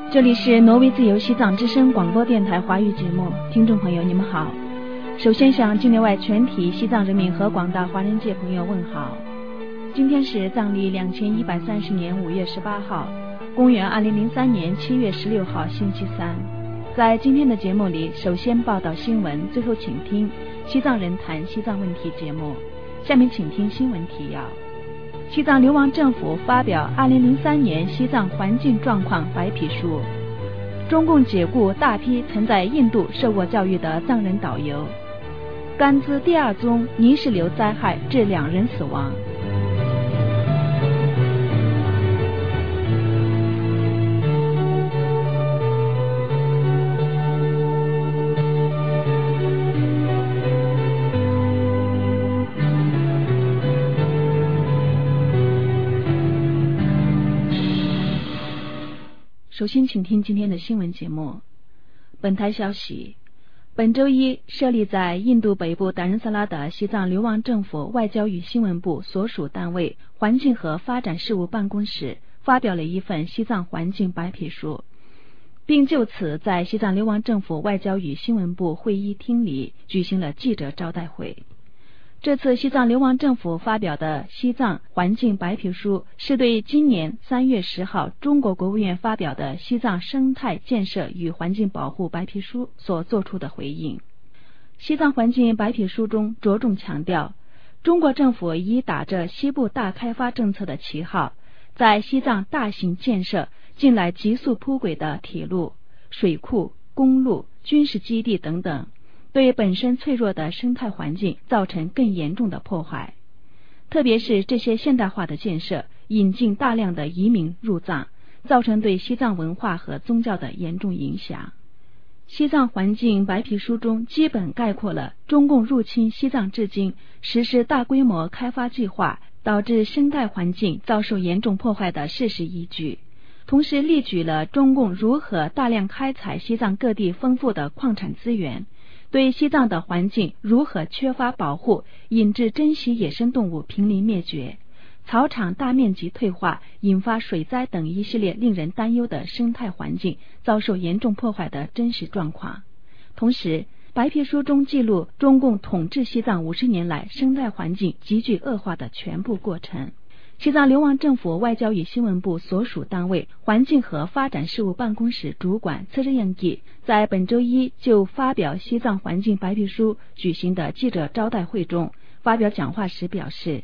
这里是挪威自由西藏之声广播电台华语节目，听众朋友你们好。首先向境内外全体西藏人民和广大华人界朋友问好。今天是藏历2130年5月18号，公元2003年7月16号星期三。在今天的节目里，首先报道新闻，最后请听西藏人谈西藏问题节目。下面请听新闻提要。西藏流亡政府发表2003年西藏环境状况白皮书。中共解雇大批曾在印度受过教育的藏人导游。甘孜第二宗泥石流灾害致2人死亡。首先请听今天的新闻节目。本台消息，本周一设立在印度北部达仁萨拉的西藏流亡政府外交与新闻部所属单位环境和发展事务办公室发表了一份西藏环境白皮书，并就此在西藏流亡政府外交与新闻部会议厅里举行了记者招待会。这次西藏流亡政府发表的西藏环境白皮书是对今年3月10号中国国务院发表的西藏生态建设与环境保护白皮书所做出的回应。西藏环境白皮书中着重强调，中国政府以打着西部大开发政策的旗号，在西藏大型建设近来急速铺轨的铁路、水库、公路、军事基地等等，对本身脆弱的生态环境造成更严重的破坏。特别是这些现代化的建设引进大量的移民入藏，造成对西藏文化和宗教的严重影响。西藏环境白皮书中基本概括了中共入侵西藏至今实施大规模开发计划导致生态环境遭受严重破坏的事实依据，同时例举了中共如何大量开采西藏各地丰富的矿产资源，对西藏的环境如何缺乏保护，引致珍稀野生动物濒临灭绝，草场大面积退化，引发水灾等一系列令人担忧的生态环境遭受严重破坏的真实状况。同时，白皮书中记录中共统治西藏50年来生态环境急剧恶化的全部过程。西藏流亡政府外交与新闻部所属单位环境和发展事务办公室主管策日应记在本周一就发表西藏环境白皮书举行的记者招待会中发表讲话时表示，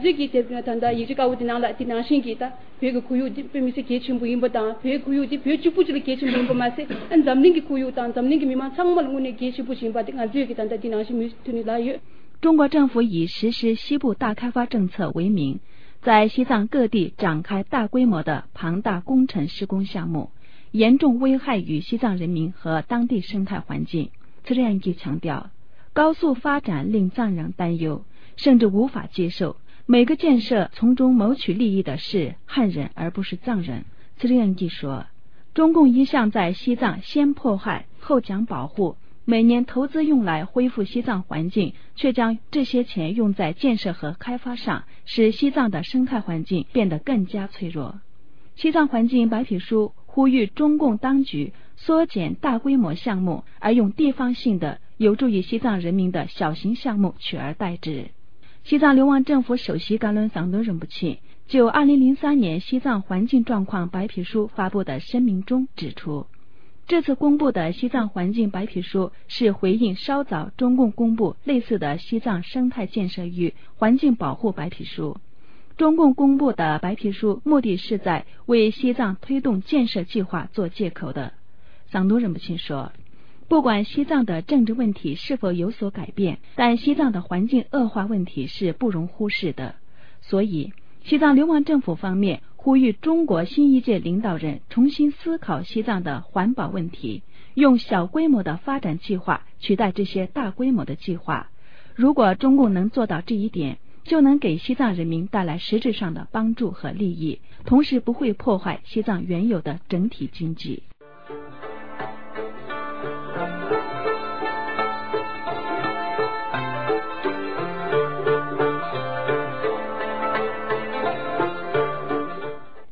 中国政府以实施西部大开发政策为名，在西藏各地展开大规模的庞大工程施工项目，严重危害于西藏人民和当地生态环境。策日应记强调，高速发展令藏人担忧，甚至无法接受，每个建设从中谋取利益的是汉人而不是藏人。策日应记说，中共一向在西藏先迫害后讲保护，每年投资用来恢复西藏环境，却将这些钱用在建设和开发上，使西藏的生态环境变得更加脆弱。西藏环境白皮书呼吁中共当局缩减大规模项目，而用地方性的有助于西藏人民的小型项目取而代之。西藏流亡政府首席噶伦桑多仁布钦就2003年西藏环境状况白皮书发布的声明中指出，这次公布的西藏环境白皮书是回应稍早中共公布类似的西藏生态建设与环境保护白皮书。中共公布的白皮书目的是在为西藏推动建设计划做借口的。桑多仁布钦说，不管西藏的政治问题是否有所改变，但西藏的环境恶化问题是不容忽视的。所以，西藏流亡政府方面呼吁中国新一届领导人重新思考西藏的环保问题，用小规模的发展计划取代这些大规模的计划。如果中共能做到这一点，就能给西藏人民带来实质上的帮助和利益，同时不会破坏西藏原有的整体经济。您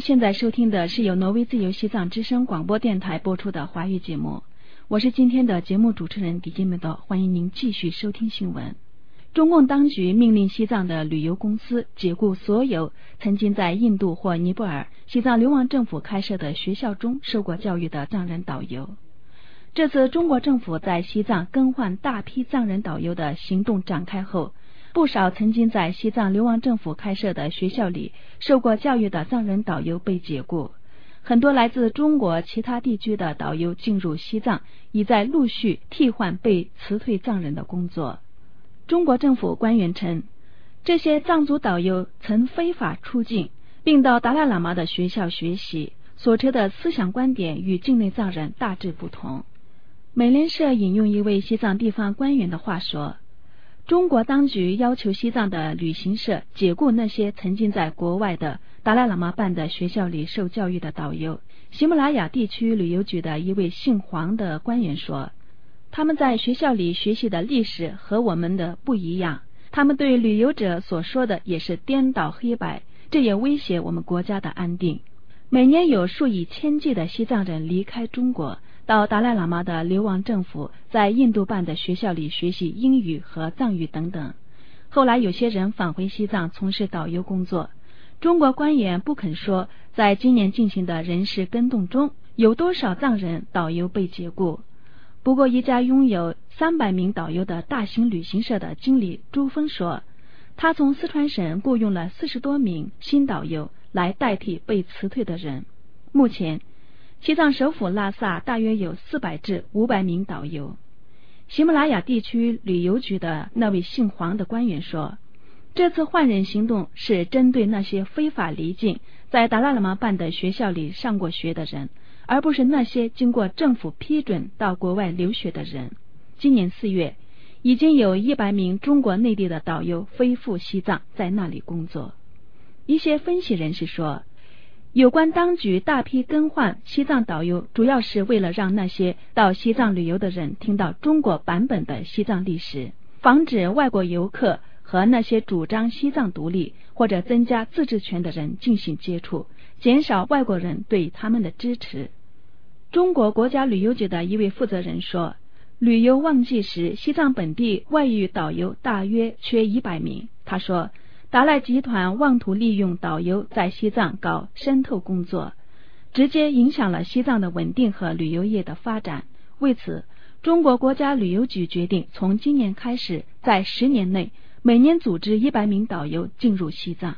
现在收听的是由挪威自由西藏之声广播电台播出的华语节目，我是今天的节目主持人迪金梅多，欢迎您继续收听新闻。中共当局命令西藏的旅游公司解雇所有曾经在印度或尼泊尔西藏流亡政府开设的学校中受过教育的藏人导游。这次中国政府在西藏更换大批藏人导游的行动展开后，不少曾经在西藏流亡政府开设的学校里受过教育的藏人导游被解雇，很多来自中国其他地区的导游进入西藏，已在陆续替换被辞退藏人的工作。中国政府官员称，这些藏族导游曾非法出境，并到达赖喇嘛的学校学习，所持的思想观点与境内藏人大致不同。美联社引用一位西藏地方官员的话说，中国当局要求西藏的旅行社解雇那些曾经在国外的达赖喇嘛办的学校里受教育的导游。喜马拉雅地区旅游局的一位姓黄的官员说，他们在学校里学习的历史和我们的不一样，他们对旅游者所说的也是颠倒黑白，这也威胁我们国家的安定。每年有数以千计的西藏人离开中国，到达赖喇嘛的流亡政府在印度办的学校里学习英语和藏语等等。后来有些人返回西藏从事导游工作。中国官员不肯说，在今年进行的人事更动中，有多少藏人导游被解雇。不过，一家拥有300名导游的大型旅行社的经理朱峰说，他从四川省雇佣了40多名新导游来代替被辞退的人。目前，西藏首府拉萨大约有400至500名导游。喜马拉雅地区旅游局的那位姓黄的官员说，这次换人行动是针对那些非法离境，在达赖喇嘛办的学校里上过学的人，而不是那些经过政府批准到国外留学的人。今年4月，已经有100名中国内地的导游飞赴西藏，在那里工作。一些分析人士说，有关当局大批更换西藏导游，主要是为了让那些到西藏旅游的人听到中国版本的西藏历史，防止外国游客和那些主张西藏独立或者增加自治权的人进行接触，减少外国人对他们的支持。中国国家旅游局的一位负责人说，旅游旺季时，西藏本地外语导游大约缺100名。他说，达赖集团妄图利用导游在西藏搞渗透工作，直接影响了西藏的稳定和旅游业的发展。为此，中国国家旅游局决定从今年开始，在10年内每年组织100名导游进入西藏。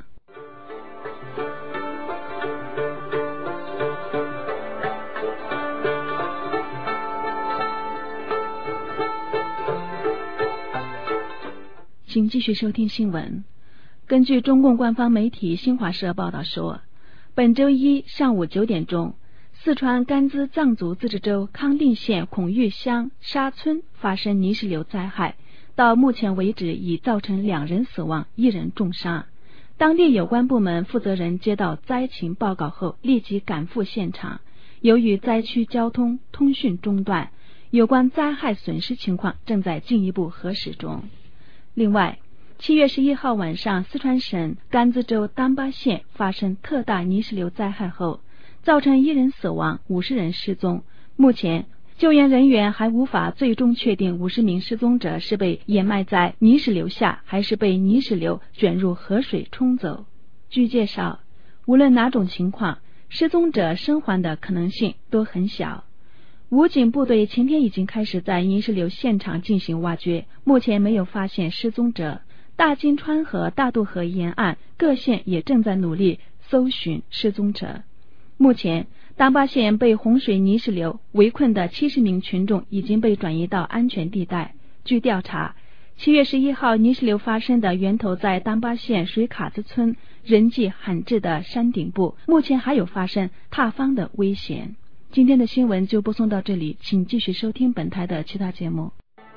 请继续收听新闻。根据中共官方媒体新华社报道说，本周一上午9点钟，四川甘孜藏族自治州康定县孔玉乡沙村发生泥石流灾害，到目前为止已造成2人死亡，1人重伤。当地有关部门负责人接到灾情报告后，立即赶赴现场。由于灾区交通通讯中断，有关灾害损失情况正在进一步核实中。另外，7月11号晚上，四川省甘孜州丹巴县发生特大泥石流灾害后，造成1人死亡，50人失踪。目前，救援人员还无法最终确定50名失踪者是被掩埋在泥石流下，还是被泥石流卷入河水冲走。据介绍，无论哪种情况，失踪者生还的可能性都很小。武警部队前天已经开始在泥石流现场进行挖掘，目前没有发现失踪者。大金川和大渡河沿岸各县也正在努力搜寻失踪者。目前，丹巴县被洪水泥石流围困的70名群众已经被转移到安全地带。据调查，7月11号泥石流发生的源头在丹巴县水卡子村人迹罕至的山顶部，目前还有发生塌方的危险。今天的新闻就播送到这里，请继续收听本台的其他节目。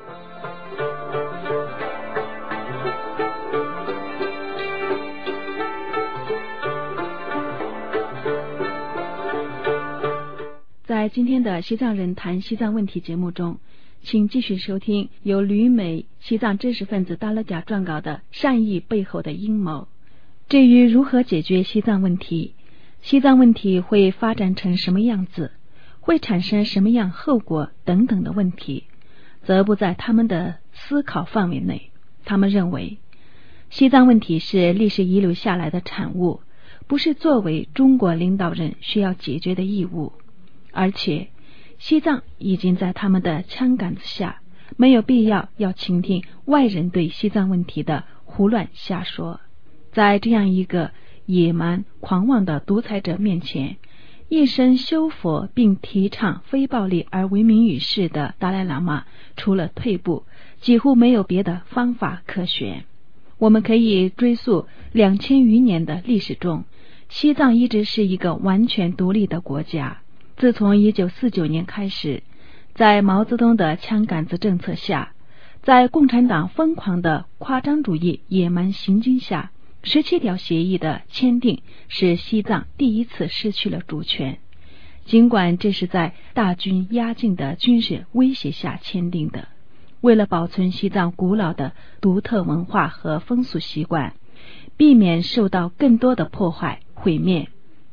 在今天的西藏人谈西藏问题节目中，请继续收听由旅美西藏知识分子达勒贾撰稿的善意背后的阴谋。至于如何解决西藏问题， 西藏问题会发展成什么样子，会产生什么样后果等等的问题，则不在他们的思考范围内。他们认为西藏问题是历史遗留下来的产物，不是作为中国领导人需要解决的义务，而且西藏已经在他们的枪杆子下，没有必要倾听外人对西藏问题的胡乱瞎说。在这样一个野蛮狂妄的独裁者面前，一生修佛并提倡非暴力而闻名于世的达赖喇嘛，除了退步，几乎没有别的方法可选。我们可以追溯2000余年的历史中，西藏一直是一个完全独立的国家。自从1949年开始，在毛泽东的枪杆子政策下，在共产党疯狂的夸张主义野蛮行径下，17条协议的签订使西藏第一次失去了主权，尽管这是在大军压境的军事威胁下签订的。为了保存西藏古老的独特文化和风俗习惯，避免受到更多的破坏毁灭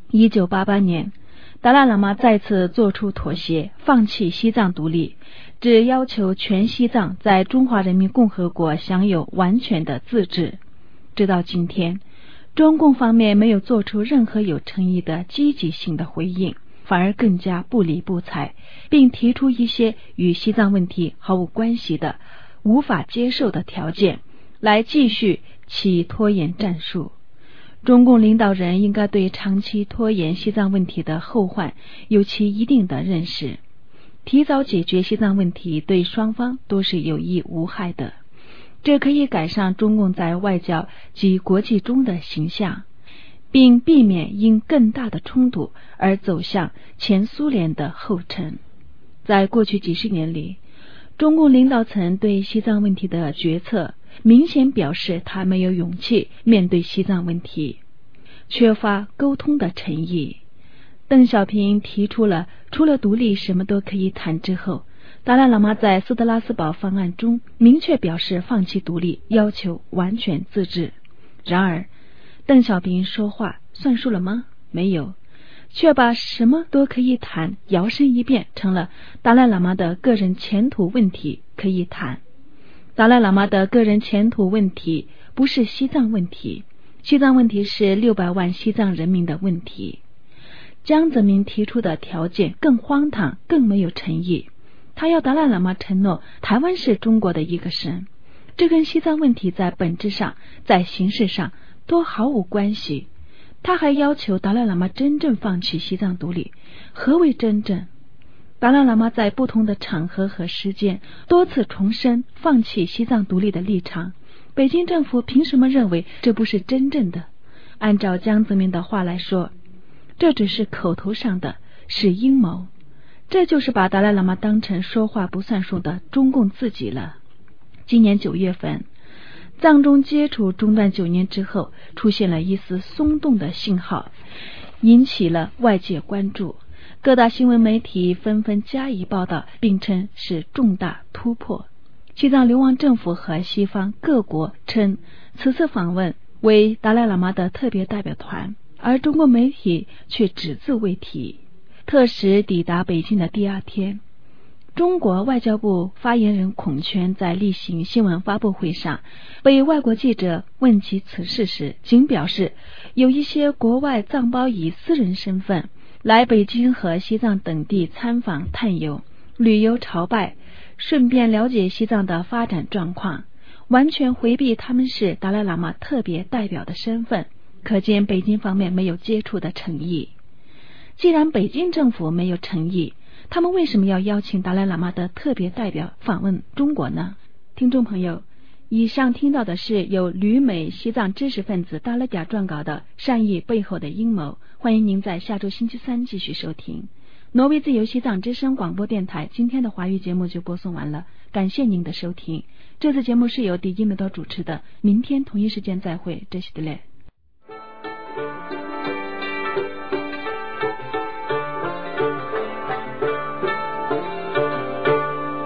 ，1988年达赖喇嘛再次做出妥协，放弃西藏独立，只要求全西藏在中华人民共和国享有完全的自治。直到今天，中共方面没有做出任何有诚意的积极性的回应，反而更加不理不睬，并提出一些与西藏问题毫无关系的无法接受的条件，来继续其拖延战术。中共领导人应该对长期拖延西藏问题的后患有其一定的认识，提早解决西藏问题对双方都是有益无害的，这可以改善中共在外交及国际中的形象，并避免因更大的冲突而走向前苏联的后尘。在过去几十年里，中共领导层对西藏问题的决策明显表示他没有勇气面对西藏问题，缺乏沟通的诚意。邓小平提出了除了独立什么都可以谈之后，达赖喇嘛在斯特拉斯堡方案中明确表示放弃独立，要求完全自治。然而邓小平说话算数了吗？没有，却把什么都可以谈摇身一变成了达赖喇嘛的个人前途问题可以谈。达赖喇嘛的个人前途问题不是西藏问题，西藏问题是600万西藏人民的问题。江泽民提出的条件更荒唐，更没有诚意。他要达赖喇嘛承诺台湾是中国的一个省，这跟西藏问题在本质上在形式上都毫无关系。他还要求达赖喇嘛真正放弃西藏独立。何为真正？达赖喇嘛在不同的场合和时间多次重申放弃西藏独立的立场，北京政府凭什么认为这不是真正的？按照江泽民的话来说，这只是口头上的，是阴谋。这就是把达赖喇嘛当成说话不算数的中共自己了。今年9月份，藏中接触中断9年之后，出现了一丝松动的信号，引起了外界关注。各大新闻媒体纷纷加以报道，并称是重大突破。西藏流亡政府和西方各国称此次访问为达赖喇嘛的特别代表团，而中国媒体却只字未提。特使抵达北京的第2天，中国外交部发言人孔铨在例行新闻发布会上被外国记者问及此事时，仅表示有一些国外藏胞以私人身份来北京和西藏等地参访探友、旅游朝拜，顺便了解西藏的发展状况，完全回避他们是达赖喇嘛特别代表的身份，可见北京方面没有接触的诚意。既然北京政府没有诚意，他们为什么要邀请达赖喇嘛的特别代表访问中国呢？听众朋友，以上听到的是由旅美西藏知识分子达赖嗲撰稿的《善意背后的阴谋》，欢迎您在下周星期三继续收听。挪威自由西藏之声广播电台今天的华语节目就播送完了，感谢您的收听。这次节目是由迪基梅多主持的，明天同一时间再会，这是的嘞。